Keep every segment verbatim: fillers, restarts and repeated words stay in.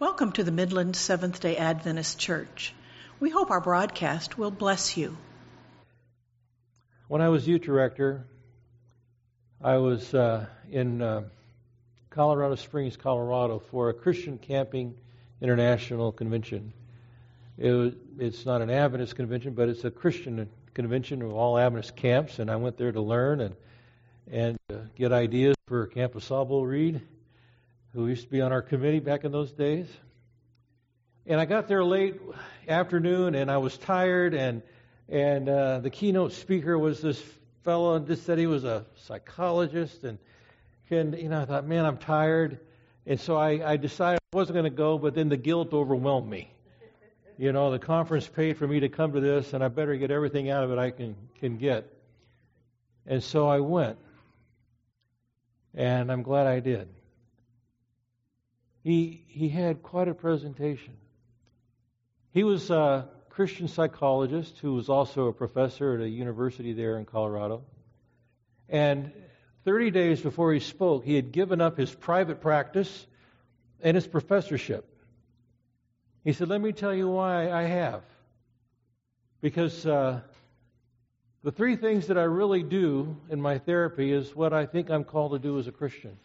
Welcome to the Midland Seventh-day Adventist Church. We hope our broadcast will bless you. When I was youth director, I was uh, in uh, Colorado Springs, Colorado, for a Christian Camping International Convention. It was, it's not an Adventist convention, but it's a Christian convention of all Adventist camps, and I went there to learn and and uh, get ideas for Camp Asabo Reed, who used to be on our committee back in those days. And I got there late afternoon, and I was tired, and and uh, the keynote speaker was this fellow, and just said he was a psychologist, and, and you know, I thought, man, I'm tired, and so I, I decided I wasn't going to go, but then the guilt overwhelmed me. You know, the conference paid for me to come to this, and I better get everything out of it I can, can get. And so I went, and I'm glad I did. He he had quite a presentation. He was a Christian psychologist who was also a professor at a university there in Colorado. And thirty days before he spoke, he had given up his private practice and his professorship. He said, let me tell you why I have. Because uh, the three things that I really do in my therapy is what I think I'm called to do as a Christian.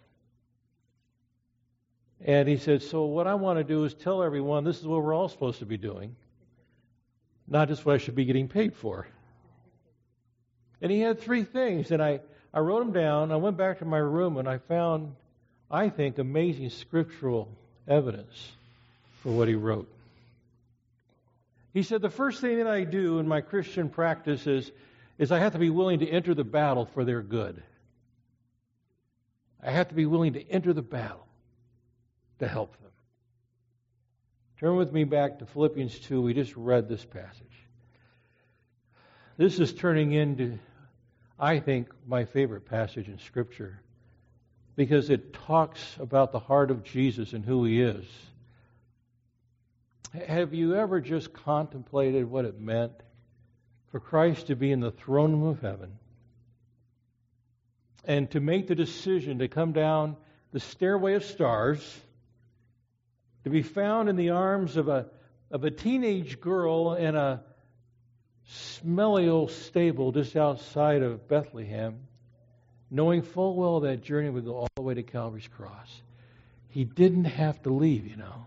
And he said, so what I want to do is tell everyone this is what we're all supposed to be doing, not just what I should be getting paid for. And he had three things, and I, I wrote them down. I went back to my room, and I found, I think, amazing scriptural evidence for what he wrote. He said, the first thing that I do in my Christian practice is, is I have to be willing to enter the battle for their good. I have to be willing to enter the battle to help them. Turn with me back to Philippians two. We just read this passage. This is turning into, I think, my favorite passage in Scripture because it talks about the heart of Jesus and who He is. Have you ever just contemplated what it meant for Christ to be in the throne room of heaven and to make the decision to come down the stairway of stars, to be found in the arms of a of a teenage girl in a smelly old stable just outside of Bethlehem, knowing full well that journey would go all the way to Calvary's cross? He didn't have to leave, you know.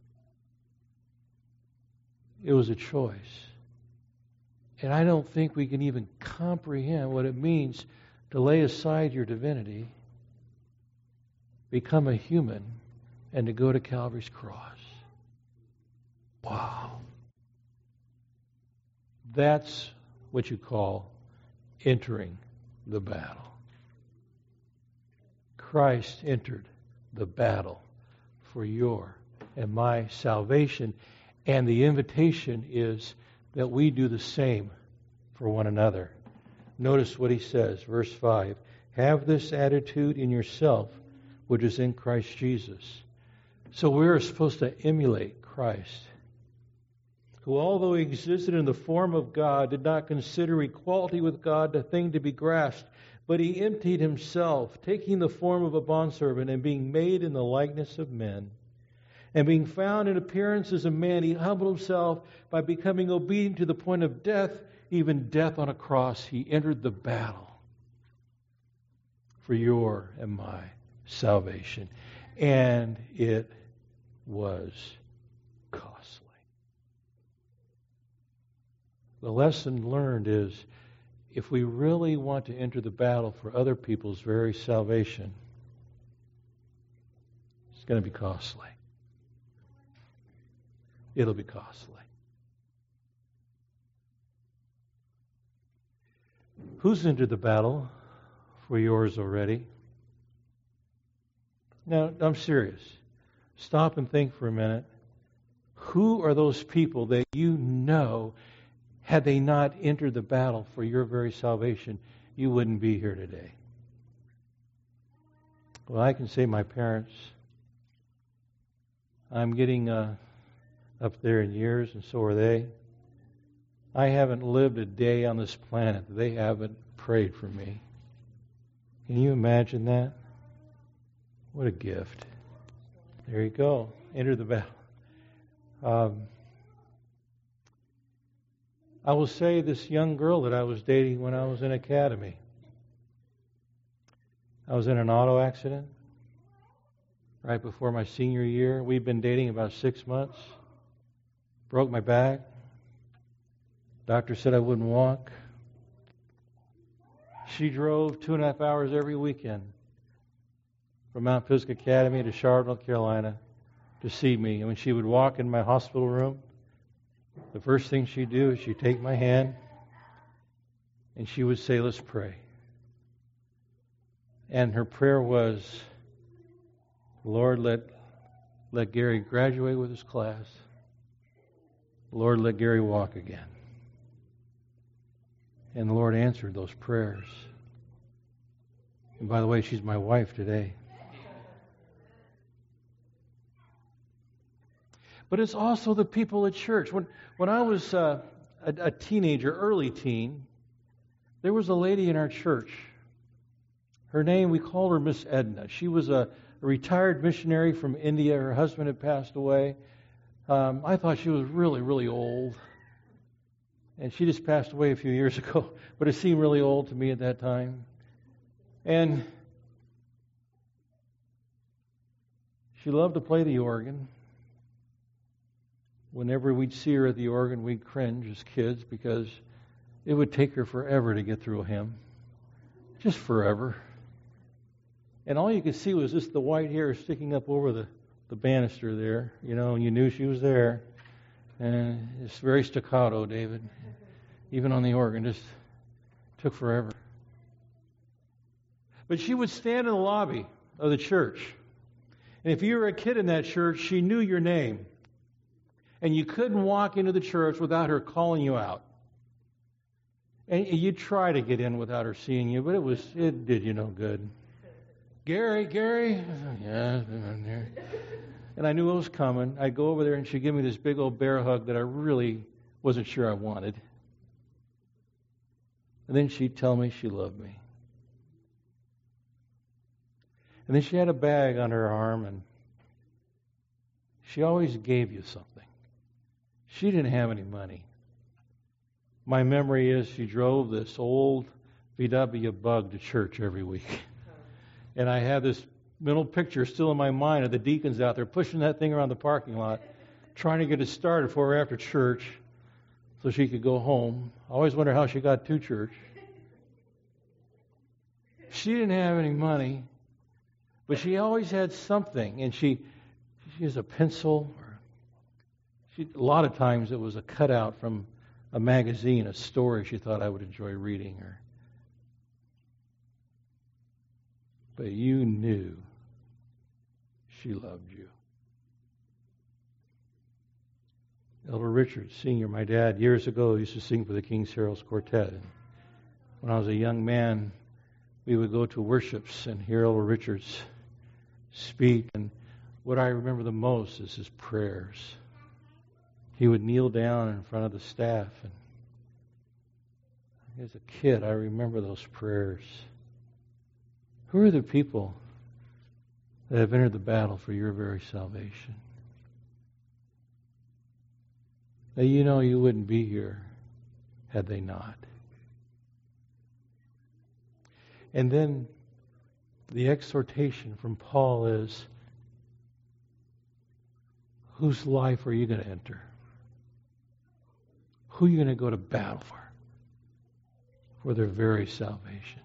It was a choice. And I don't think we can even comprehend what it means to lay aside your divinity, become a human, and to go to Calvary's cross. Wow. That's what you call entering the battle. Christ entered the battle for your and my salvation. And the invitation is that we do the same for one another. Notice what he says, verse five. Have this attitude in yourself, which is in Christ Jesus. So we're supposed to emulate Christ, who, although he existed in the form of God, did not consider equality with God a thing to be grasped, but he emptied himself, taking the form of a bondservant and being made in the likeness of men. And being found in appearance as a man, he humbled himself by becoming obedient to the point of death, even death on a cross. He entered the battle for your and my salvation. And it was costly. The lesson learned is, if we really want to enter the battle for other people's very salvation, it's going to be costly. It'll be costly. Who's entered the battle for yours already? Now, I'm serious. Stop and think for a minute. Who are those people that you know, had they not entered the battle for your very salvation, you wouldn't be here today? Well, I can say my parents. I'm getting uh, up there in years, and so are they. I haven't lived a day on this planet that they haven't prayed for me. Can you imagine that? What a gift. There you go. Enter the battle. Um, I will say this young girl that I was dating when I was in academy. I was in an auto accident right before my senior year. We'd been dating about six months. Broke my back. Doctor said I wouldn't walk. She drove two and a half hours every weekend from Mount Pisgah Academy to Charlotte, North Carolina to see me. And when she would walk in my hospital room, the first thing she'd do is she'd take my hand and she would say, "Let's pray." And her prayer was, "Lord, let, let Gary graduate with his class. Lord, let Gary walk again." And the Lord answered those prayers. And by the way, she's my wife today. But it's also the people at church. When when I was uh, a, a teenager, early teen, there was a lady in our church. Her name, we called her Miss Edna. She was a, a retired missionary from India. Her husband had passed away. Um, I thought she was really, really old. And she just passed away a few years ago, but it seemed really old to me at that time. And she loved to play the organ. Whenever we'd see her at the organ, we'd cringe as kids because it would take her forever to get through a hymn. Just forever. And all you could see was just the white hair sticking up over the, the banister there, you know, and you knew she was there. And it's very staccato, David. Even on the organ, just took forever. But she would stand in the lobby of the church. And if you were a kid in that church, she knew your name. And you couldn't walk into the church without her calling you out. And you'd try to get in without her seeing you, but it was it did you no good. Gary, Gary? Yeah, there. And I knew it was coming. I'd go over there and she'd give me this big old bear hug that I really wasn't sure I wanted. And then she'd tell me she loved me. And then she had a bag on her arm, and she always gave you something. She didn't have any money. My memory is she drove this old V W Bug to church every week. And I have this mental picture still in my mind of the deacons out there pushing that thing around the parking lot, trying to get it started for her after church so she could go home. I always wonder how she got to church. She didn't have any money, but she always had something. And she, she used a pencil. Or she, a lot of times it was a cutout from a magazine, a story she thought I would enjoy reading. Or, but you knew she loved you. Elder Richard Senior, my dad, years ago, used to sing for the King's Heralds Quartet. When I was a young man, we would go to worships and hear Elder Richards speak. And what I remember the most is his prayers. He would kneel down in front of the staff. And as a kid, I remember those prayers. Who are the people that have entered the battle for your very salvation? Now, you know you wouldn't be here had they not. And then the exhortation from Paul is, whose life are you going to enter? Who are you going to go to battle for? For their very salvation.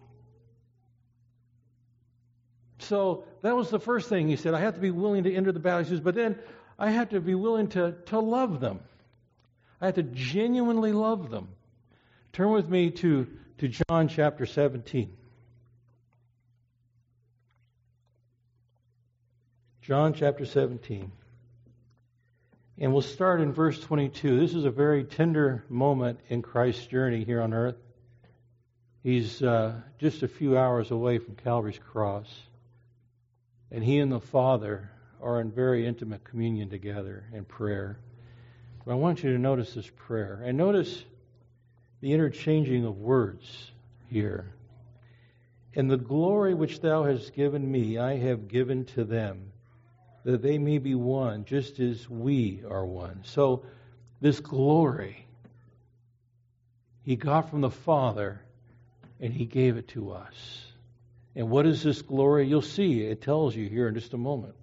So that was the first thing he said. I have to be willing to enter the battle. He says, but then I have to be willing to, to love them. I have to genuinely love them. Turn with me to, to John chapter seventeen. John chapter seventeen. And we'll start in verse twenty-two. This is a very tender moment in Christ's journey here on earth. He's uh, just a few hours away from Calvary's cross. And he and the Father are in very intimate communion together in prayer. But I want you to notice this prayer. And notice the interchanging of words here. And the glory which thou hast given me, I have given to them, that they may be one, just as we are one. So this glory He got from the Father, and He gave it to us. And what is this glory? You'll see. It tells you here in just a moment.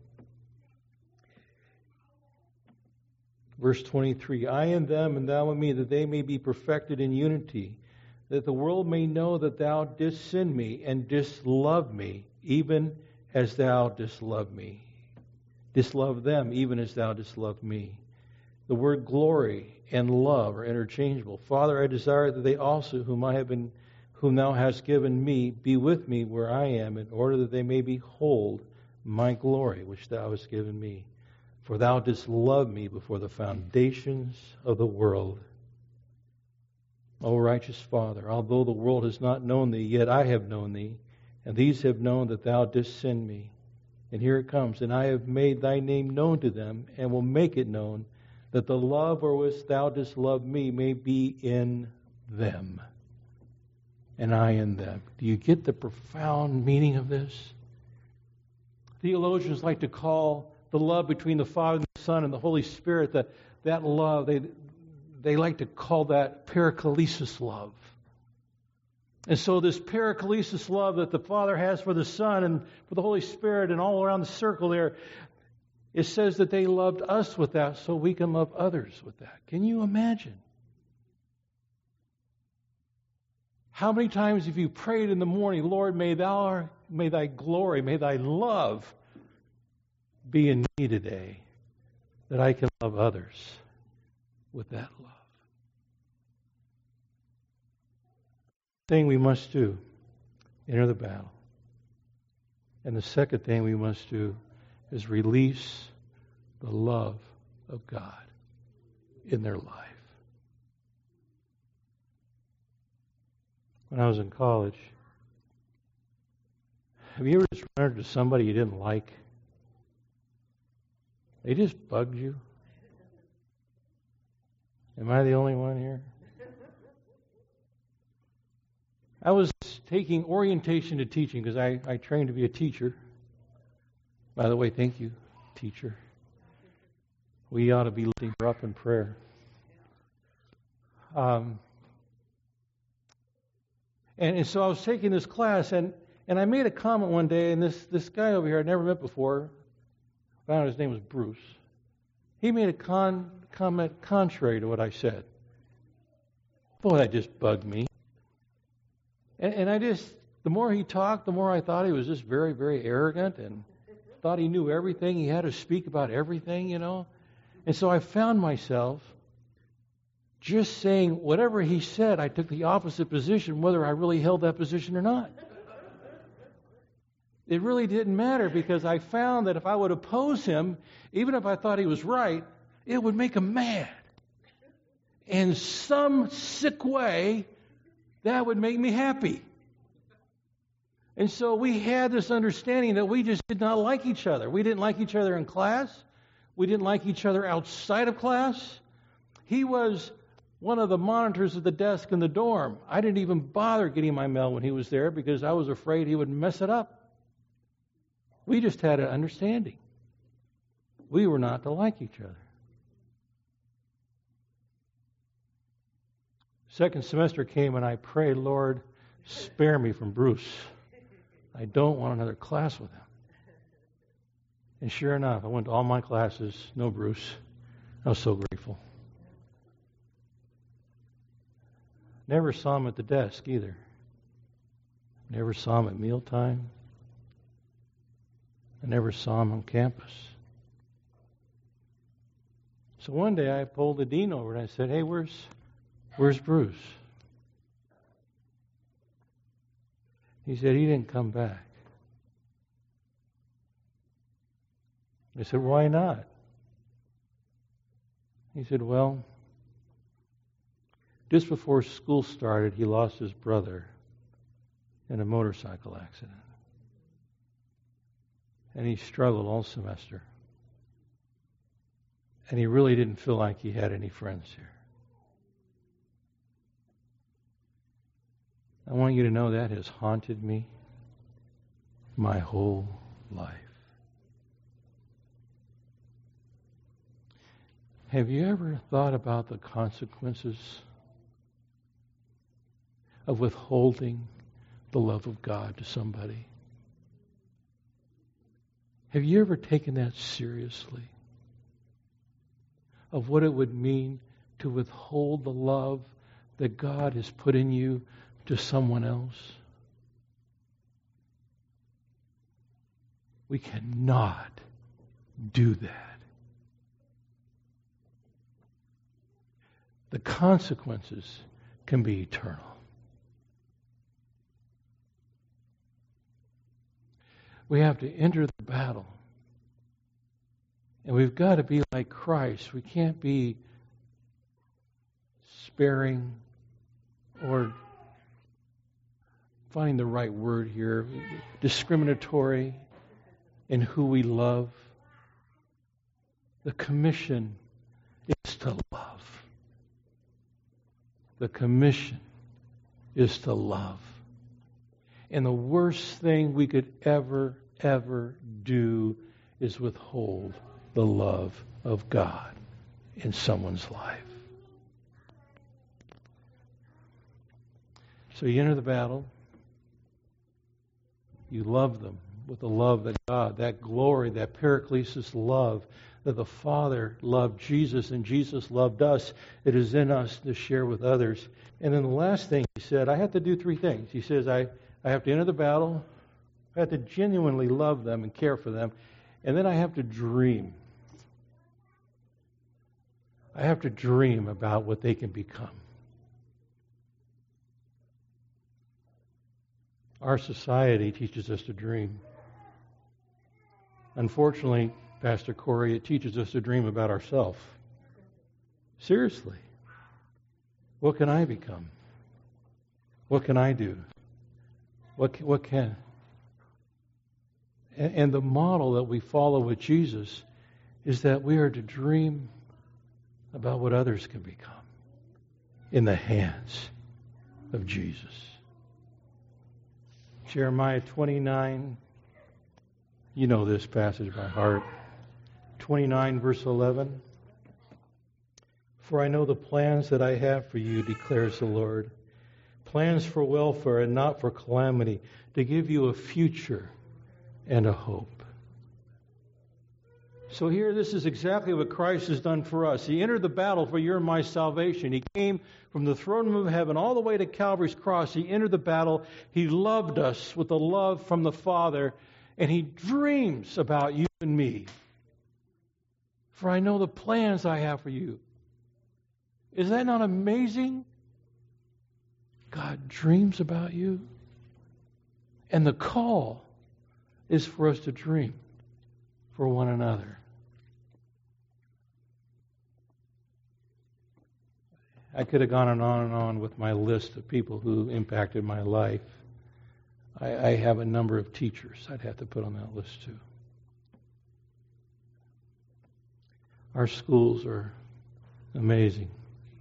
Verse twenty-three, I in them and thou in me, that they may be perfected in unity, that the world may know that thou didst send me and didst love me, even as thou didst love me. Didst love them, even as thou didst love me. The word glory and love are interchangeable. Father, I desire that they also, whom I have been, whom thou hast given me, be with me where I am, in order that they may behold my glory, which thou hast given me. For thou didst love me before the foundations of the world. O righteous Father, although the world has not known thee, yet I have known thee, and these have known that thou didst send me. And here it comes, and I have made thy name known to them, and will make it known, that the love wherewith thou didst love me may be in them, and I in them. Do you get the profound meaning of this? Theologians like to call the love between the Father and the Son and the Holy Spirit, that, that love, they, they like to call that paraclesis love. And so this paraclesis love that the Father has for the Son and for the Holy Spirit and all around the circle there, it says that they loved us with that so we can love others with that. Can you imagine? How many times have you prayed in the morning, Lord, may thou, may thy glory, may thy love be in me today, that I can love others with that love. Thing we must do, enter the battle. And the second thing we must do is release the love of God in their life. When I was in college, have you ever just run into somebody you didn't like? They just bugged you. Am I the only one here? I was taking orientation to teaching because I, I trained to be a teacher. By the way, thank you, teacher. We ought to be lifting her up in prayer. Um, and, and so I was taking this class, and, and I made a comment one day, and this, this guy over here I'd never met before, found out his name was Bruce. He made a con, comment contrary to what I said. Boy, that just bugged me. And, and I just, the more he talked, the more I thought he was just very, very arrogant and thought he knew everything. He had to speak about everything, you know. And so I found myself just saying whatever he said, I took the opposite position, whether I really held that position or not. It really didn't matter because I found that if I would oppose him, even if I thought he was right, it would make him mad. In some sick way, that would make me happy. And so we had this understanding that we just did not like each other. We didn't like each other in class. We didn't like each other outside of class. He was one of the monitors at the desk in the dorm. I didn't even bother getting my mail when he was there because I was afraid he would mess it up. We just had an understanding. We were not to like each other. Second semester came and I prayed, Lord, spare me from Bruce. I don't want another class with him. And sure enough, I went to all my classes, no Bruce. I was so grateful. Never saw him at the desk either. Never saw him at mealtime. I never saw him on campus. So one day I pulled the dean over and I said, hey, where's where's Bruce? He said, he didn't come back. I said, why not? He said, well, just before school started, he lost his brother in a motorcycle accident. And he struggled all semester. And he really didn't feel like he had any friends here. I want you to know that has haunted me my whole life. Have you ever thought about the consequences of withholding the love of God to somebody? Have you ever taken that seriously? Of what it would mean to withhold the love that God has put in you to someone else? We cannot do that. The consequences can be eternal. We have to enter the battle. And we've got to be like Christ. We can't be sparing or, finding the right word here, discriminatory in who we love. The commission is to love. The commission is to love. And the worst thing we could ever, ever do is withhold the love of God in someone's life. So you enter the battle. You love them with the love that God, that glory, that Paraclesis love that the Father loved Jesus and Jesus loved us. It is in us to share with others. And then the last thing he said, I have to do three things. He says, I, I have to enter the battle. I have to genuinely love them and care for them. And then I have to dream. I have to dream about what they can become. Our society teaches us to dream. Unfortunately, Pastor Corey, it teaches us to dream about ourselves. Seriously. What can I become? What can I do? What what can? And, and the model that we follow with Jesus is that we are to dream about what others can become in the hands of Jesus. Jeremiah twenty-nine, you know this passage by heart. twenty-nine, verse eleven. For I know the plans that I have for you, declares the Lord. Plans for welfare and not for calamity, to give you a future and a hope. So here, this is exactly what Christ has done for us. He entered the battle for your and my salvation. He came from the throne room of heaven all the way to Calvary's cross. He entered the battle. He loved us with the love from the Father, and He dreams about you and me. For I know the plans I have for you. Is that not amazing? God dreams about you. And the call is for us to dream for one another. I could have gone on and on and on with my list of people who impacted my life. I, I have a number of teachers I'd have to put on that list too. Our schools are amazing.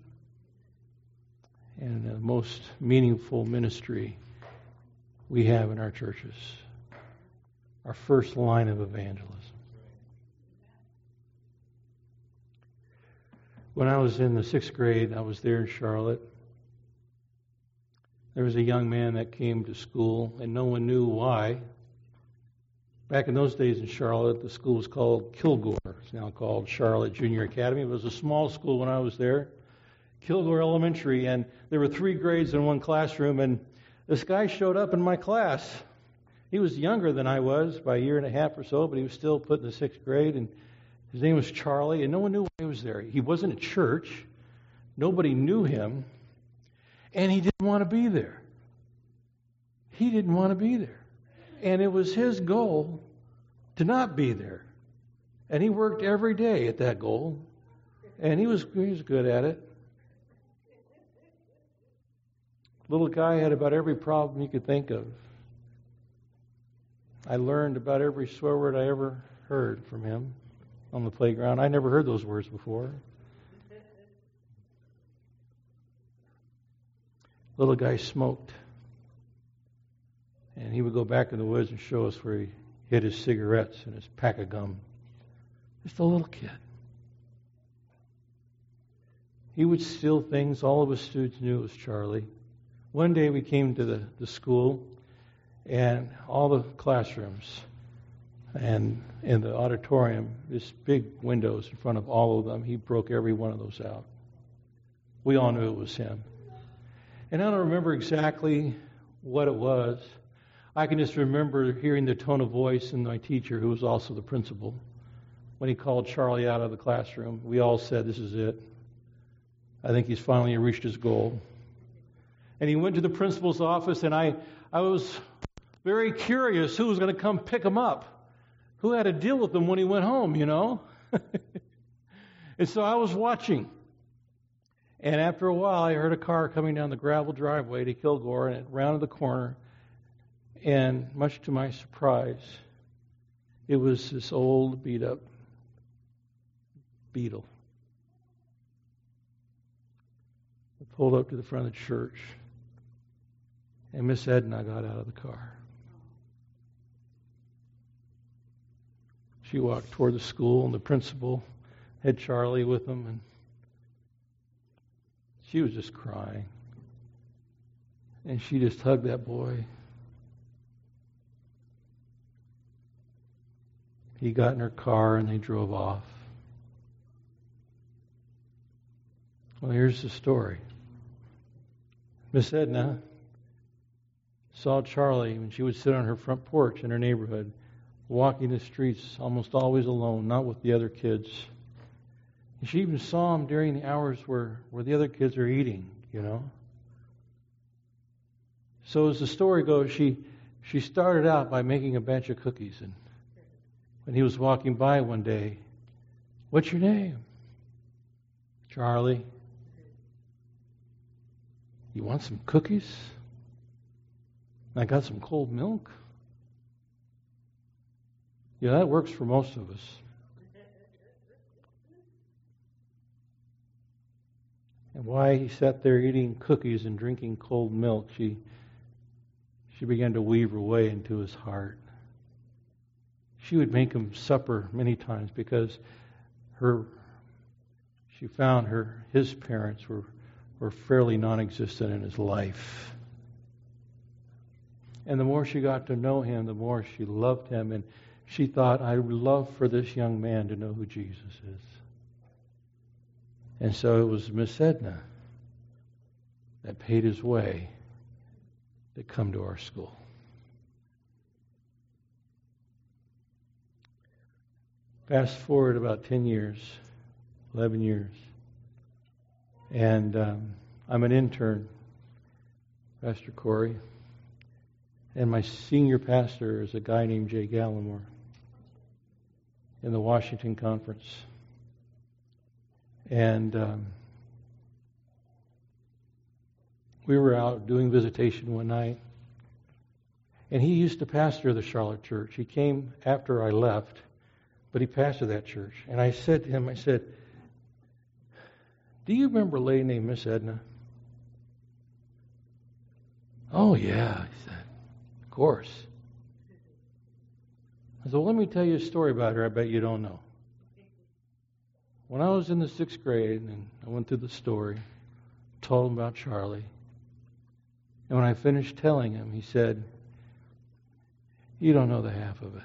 And the most meaningful ministry we have in our churches. Our first line of evangelism. When I was in the sixth grade, I was there in Charlotte. There was a young man that came to school, and no one knew why. Back in those days in Charlotte, the school was called Kilgore. It's now called Charlotte Junior Academy. It was a small school when I was there. Kilgore Elementary, and there were three grades in one classroom, and this guy showed up in my class. He was younger than I was by a year and a half or so, but he was still put in the sixth grade, and his name was Charlie, and no one knew why he was there. He wasn't at church. Nobody knew him, and he didn't want to be there. He didn't want to be there. And it was his goal to not be there. And he worked every day at that goal, and he was, he was good at it. Little guy had about every problem you could think of. I learned about every swear word I ever heard from him on the playground. I never heard those words before. Little guy smoked. And he would go back in the woods and show us where he hid his cigarettes and his pack of gum. Just a little kid. He would steal things. All of us students knew it was Charlie. One day we came to the, the school, and all the classrooms and in the auditorium, this big windows in front of all of them, he broke every one of those out. We all knew it was him. And I don't remember exactly what it was. I can just remember hearing the tone of voice in my teacher, who was also the principal, when he called Charlie out of the classroom. We all said, "This is it. I think he's finally reached his goal." And he went to the principal's office, and I, I was very curious who was going to come pick him up, who had to deal with him when he went home, you know. And so I was watching. And after a while, I heard a car coming down the gravel driveway to Kilgore, and it rounded the corner. And much to my surprise, it was this old, beat-up Beetle. I pulled up to the front of the church, and Miss Edna got out of the car. She walked toward the school, and the principal had Charlie with him, and she was just crying. And she just hugged that boy. He got in her car, and they drove off. Well, here's the story. Miss Edna saw Charlie when she would sit on her front porch in her neighborhood, walking the streets almost always alone, not with the other kids. And she even saw him during the hours where, where the other kids are eating, you know. So as the story goes, she she started out by making a batch of cookies. And when he was walking by one day, "What's your name?" "Charlie." "You want some cookies?" "I got some cold milk." Yeah, that works for most of us. And while he sat there eating cookies and drinking cold milk, she she began to weave her way into his heart. She would make him supper many times because her she found her his parents were were fairly non-existent in his life. And the more she got to know him, the more she loved him, and she thought, "I would love for this young man to know who Jesus is." And so it was Miss Edna that paid his way to come to our school. Fast forward about ten years, eleven years, and um, I'm an intern, Pastor Corey, and my senior pastor is a guy named Jay Gallimore in the Washington Conference. And um, we were out doing visitation one night, and he used to pastor the Charlotte church. He came after I left, but he pastored that church. And I said to him, I said, "Do you remember a lady named Miss Edna?" "Oh, yeah," he said. "Of course." I said, "Well, let me tell you a story about her I bet you don't know." When I was in the sixth grade, and I went through the story, told him about Charlie, and when I finished telling him, he said, "You don't know the half of it."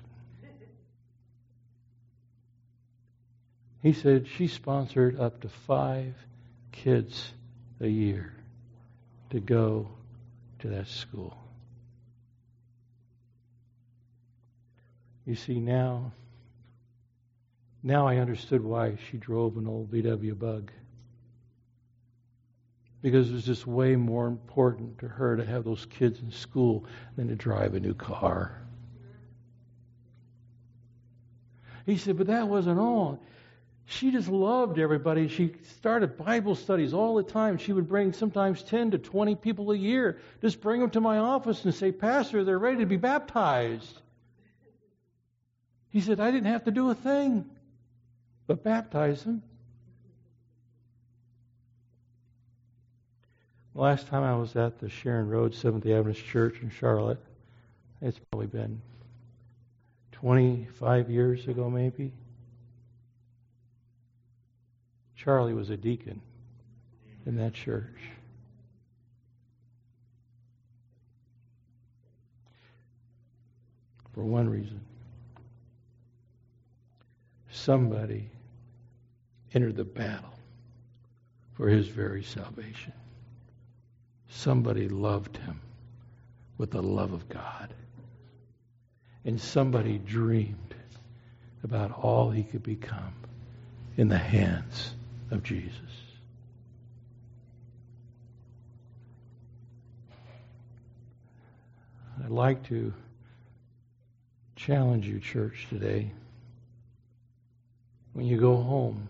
He said she sponsored up to five kids a year to go to that school. You see, now, now I understood why she drove an old V W Bug. Because it was just way more important to her to have those kids in school than to drive a new car. He said, "But that wasn't all. She just loved everybody. She started Bible studies all the time. She would bring sometimes ten to twenty people a year. Just bring them to my office and say, 'Pastor, they're ready to be baptized.'" He said, "I didn't have to do a thing but baptize them." The last time I was at the Sharon Road Seventh-day Adventist Church in Charlotte, it's probably been twenty-five years ago maybe. Charlie was a deacon in that church. For one reason. Somebody entered the battle for his very salvation. Somebody loved him with the love of God. And somebody dreamed about all he could become in the hands of Jesus. I'd like to challenge you, church, today. When you go home,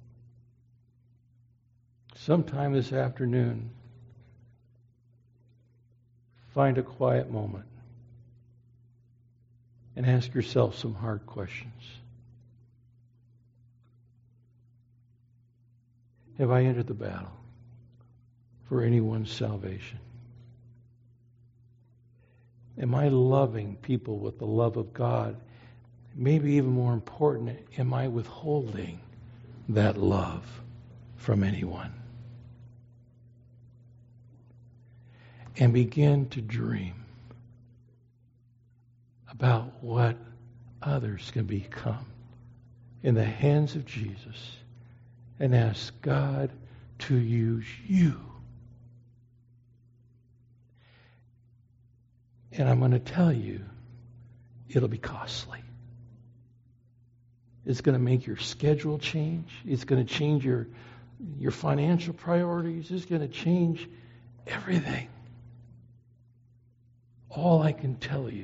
sometime this afternoon, find a quiet moment and ask yourself some hard questions. Have I entered the battle for anyone's salvation? Am I loving people with the love of God? Maybe even more important, am I withholding that love from anyone? And begin to dream about what others can become in the hands of Jesus, and ask God to use you. And I'm going to tell you, it'll be costly. It's going to make your schedule change. It's going to change your, your financial priorities. It's going to change everything. All I can tell you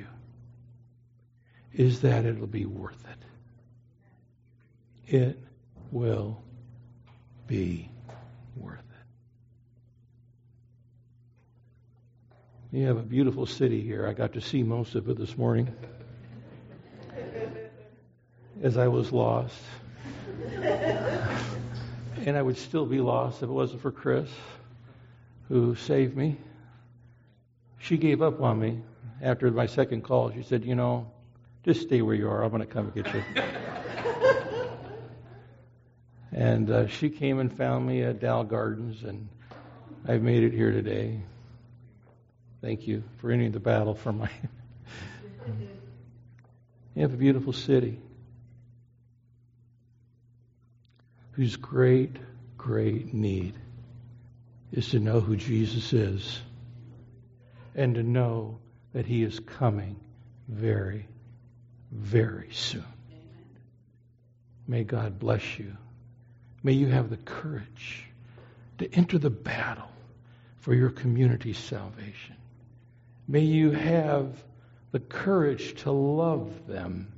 is that it'll be worth it. It will be worth it. You have a beautiful city here. I got to see most of it this morning as I was lost. And I would still be lost if it wasn't for Chris, who saved me. She gave up on me after my second call. She said, you know, just stay where you are. I'm going to come get you. And uh, she came and found me at Dow Gardens, and I've made it here today. Thank you for ending the battle for my... You have a beautiful city whose great, great need is to know who Jesus is and to know that he is coming very, very soon. May God bless you. May you have the courage to enter the battle for your community's salvation. May you have the courage to love them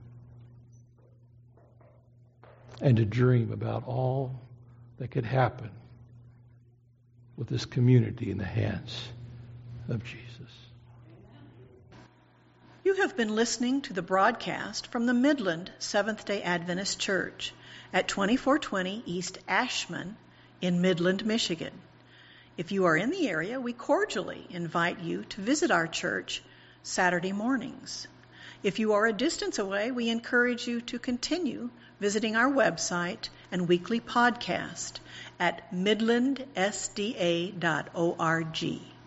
and to dream about all that could happen with this community in the hands of Jesus. You have been listening to the broadcast from the Midland Seventh-day Adventist Church at twenty-four twenty East Ashman in Midland, Michigan. If you are in the area, we cordially invite you to visit our church Saturday mornings. If you are a distance away, we encourage you to continue visiting our website and weekly podcast at midland s d a dot org.